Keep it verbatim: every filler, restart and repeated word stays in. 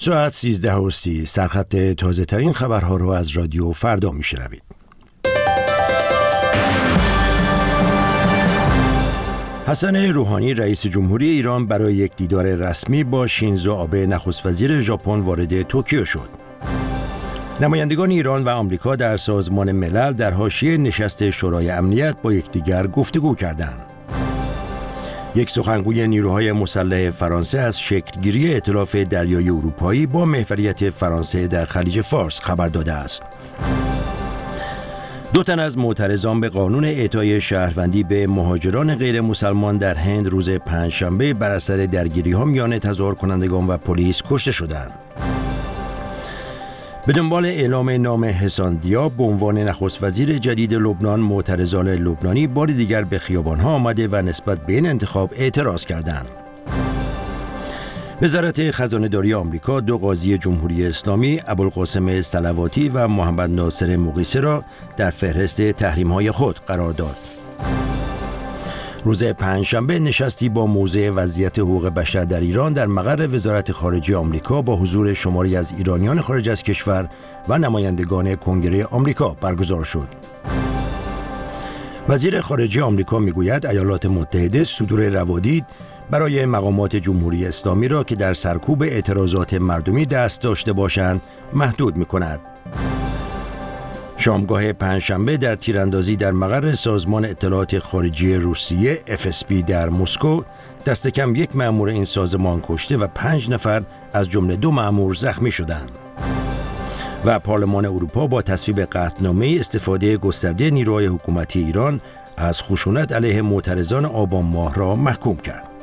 ساعت سیزده و سی سرخط تازه ترین خبرها را از رادیو فردا میشنوید. حسن روحانی رئیس جمهوری ایران برای یک دیدار رسمی با شینزو آبه نخست وزیر ژاپن وارد توکیو شد. نمایندگان ایران و آمریکا در سازمان ملل در حاشیه نشست شورای امنیت با یکدیگر گفتگو کردند. یک سخنگوی نیروهای مسلح فرانسه از شکلگیری ائتلاف دریایی اروپایی با محوریت فرانسه در خلیج فارس خبر داده است. دو تن از معترضان به قانون اعطای شهروندی به مهاجران غیر مسلمان در هند روز پنجشنبه بر اثر درگیری‌ها میان تظاهر کنندگان و پلیس کشته شدند. به دنبال اعلام نام حسان دیاب به عنوان نخست وزیر جدید لبنان، معترضان لبنانی بار دیگر به خیابان‌ها آمده و نسبت به این انتخاب اعتراض کردند. وزارت خزانه‌داری آمریکا دو قاضی جمهوری اسلامی، ابوالقاسم صلواتی و محمد ناصر مقیسه را در فهرست تحریم‌های خود قرار داد. روز پنجشنبه نشستی با موضوع وضعیت حقوق بشر در ایران در مقر وزارت خارجه آمریکا با حضور شماری از ایرانیان خارج از کشور و نمایندگان کنگره آمریکا برگزار شد. وزیر خارجه آمریکا میگوید ایالات متحده صدور روادید برای مقامات جمهوری اسلامی را که در سرکوب اعتراضات مردمی دست داشته باشند محدود می‌کند. شامگاه پنجشنبه در تیراندازی در مقر سازمان اطلاعات خارجی روسیه اف اس بی در مسکو دست کم یک مأمور این سازمان کشته و پنج نفر از جمله دو مأمور زخمی شدند. و پارلمان اروپا با تصویب قطعنامه استفاده گسترده نیروهای حکومتی ایران از خشونت علیه معترضان آبان ماه را محکوم کرد.